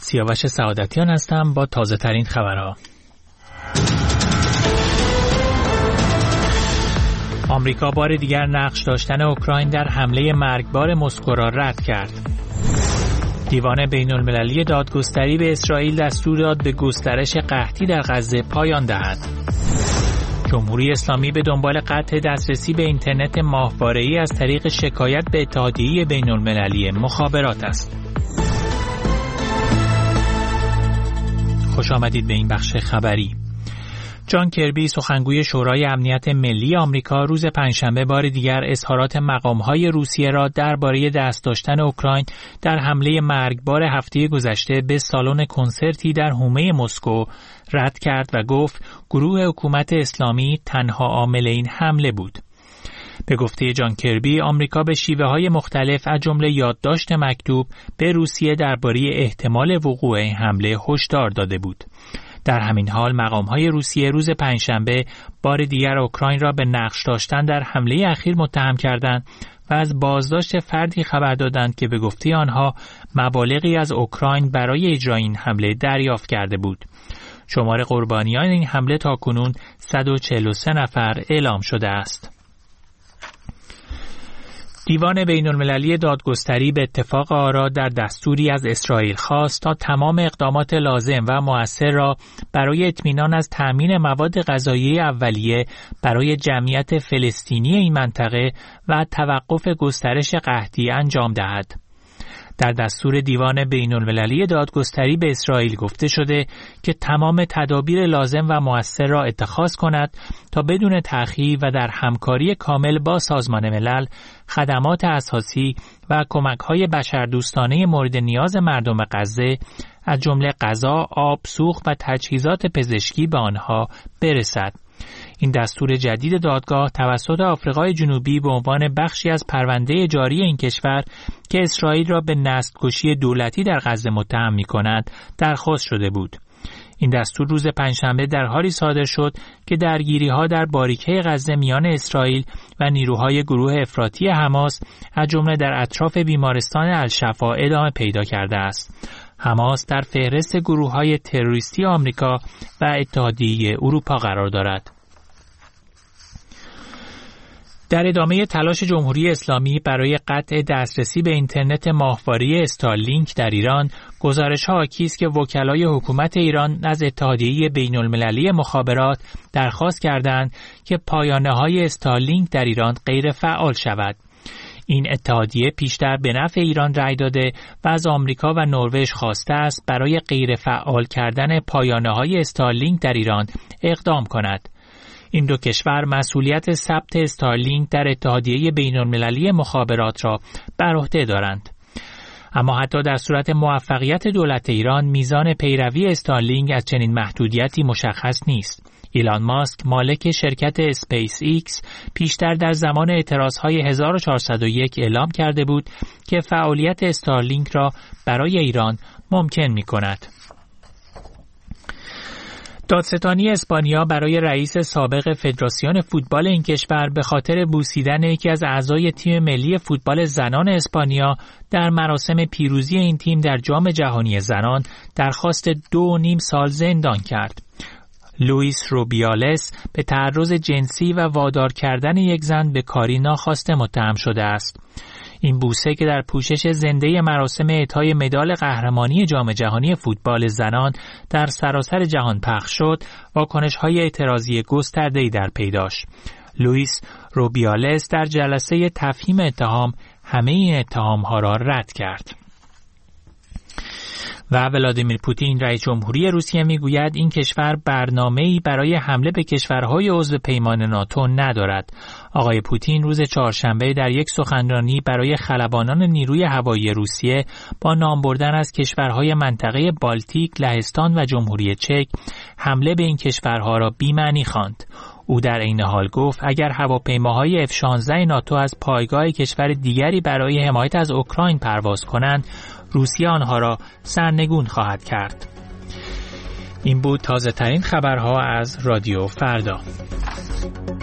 سیاوش سعادتیان هستم با تازه ترین خبرها. آمریکا بار دیگر نقش داشتن اوکراین در حمله مرگبار مسکو را رد کرد. دیوان بین‌المللی دادگستری به اسرائیل دستور داد به گسترش قحطی در غزه پایان دهد. جمهوری اسلامی به دنبال قطع دسترسی به اینترنت ماهواره‌ای از طریق شکایت به اتحادیه بین‌المللی مخابرات است. خوش آمدید به این بخش خبری. جان کربی سخنگوی شورای امنیت ملی آمریکا روز پنجشنبه بار دیگر اظهارات مقام‌های روسیه را درباره دست داشتن اوکراین در حمله مرگبار هفته گذشته به سالن کنسرتی در حومه مسکو رد کرد و گفت گروه حکومت اسلامی تنها عامل این حمله بود. به گفته جان کربی، آمریکا به شیوه‌های مختلف از جمله یادداشت مکتوب به روسیه درباره احتمال وقوع این حمله هشدار داده بود. در همین حال مقام‌های روسیه روز پنجشنبه بار دیگر اوکراین را به نقش داشتن در حمله اخیر متهم کردند و از بازداشت فردی خبر دادند که به گفته آنها مبالغی از اوکراین برای اجرای این حمله دریافت کرده بود. شمار قربانیان این حمله تاکنون 143 نفر اعلام شده است. دیوان بین‌المللی دادگستری به اتفاق آرا در دستوری از اسرائیل خواست تا تمام اقدامات لازم و مؤثر را برای اطمینان از تأمین مواد غذایی اولیه برای جمعیت فلسطینی این منطقه و توقف گسترش قحطی انجام دهد. در دستور دیوان بین‌المللی دادگستری به اسرائیل گفته شده که تمام تدابیر لازم و مؤثر را اتخاذ کند تا بدون تأخیر و در همکاری کامل با سازمان ملل خدمات اساسی و کمک‌های بشردوستانه مورد نیاز مردم غزه از جمله غذا، آب، سوخت و تجهیزات پزشکی به آنها برسد. این دستور جدید دادگاه توسط آفریقای جنوبی به عنوان بخشی از پرونده جاری این کشور که اسرائیل را به نسل‌کشی دولتی در غزه متهم می‌کند درخواست شده بود. این دستور روز پنجشنبه در حالی صادر شد که درگیری‌ها در باریکه غزه میان اسرائیل و نیروهای گروه افراطی حماس از جمله در اطراف بیمارستان الشفا ادامه پیدا کرده است. حماس در فهرست گروه‌های تروریستی آمریکا و اتحادیه اروپا قرار دارد. در ادامه تلاش جمهوری اسلامی برای قطع دسترسی به اینترنت ماهواره استارلینک در ایران، گزارش‌ها حاکی است که وکلای حکومت ایران از اتحادیه بین‌المللی مخابرات درخواست کردند که پایانه‌های استارلینک در ایران غیر فعال شود. این اتحادیه پیشتر به نفع ایران رأی داده و از آمریکا و نروژ خواسته است برای غیر فعال کردن پایانه‌های استارلینک در ایران اقدام کند. این دو کشور مسئولیت ثبت استارلینک در اتحادیه بین‌المللی مخابرات را بر عهده دارند. اما حتی در صورت موفقیت دولت ایران میزان پیروی استارلینک از چنین محدودیتی مشخص نیست. ایلان ماسک مالک شرکت اسپیس ایکس پیشتر در زمان اعتراضهای 1401 اعلام کرده بود که فعالیت استارلینک را برای ایران ممکن می‌کند. دادستانی اسپانیا برای رئیس سابق فدراسیون فوتبال این کشور به خاطر بوسیدن یکی از اعضای تیم ملی فوتبال زنان اسپانیا در مراسم پیروزی این تیم در جام جهانی زنان درخواست 2.5 سال زندان کرد. لوئیس روبیالس به تعرض جنسی و وادار کردن یک زن به کاری ناخواسته متهم شده است. این بوسه که در پوشش زنده مراسم اعطای مدال قهرمانی جام جهانی فوتبال زنان در سراسر جهان پخش شد، واکنش‌های اعتراضی گسترده‌ای در پی داشت. لوئیس روبیالس در جلسه تفهیم اتهام همه این اتهام‌ها را رد کرد. و ولادیمیر پوتین رئیس جمهوری روسیه میگوید این کشور برنامه‌ای برای حمله به کشورهای عضو پیمان ناتو ندارد. آقای پوتین روز چهارشنبه در یک سخنرانی برای خلبانان نیروی هوایی روسیه با نام بردن از کشورهای منطقه بالتیک، لهستان و جمهوری چک حمله به این کشورها را بی‌معنی خواند. او در عین حال گفت اگر هواپیماهای F-16 ناتو از پایگاه کشور دیگری برای حمایت از اوکراین پرواز کنند، روسیه آنها را سرنگون خواهد کرد. این بود تازه ترین خبرها از رادیو فردا.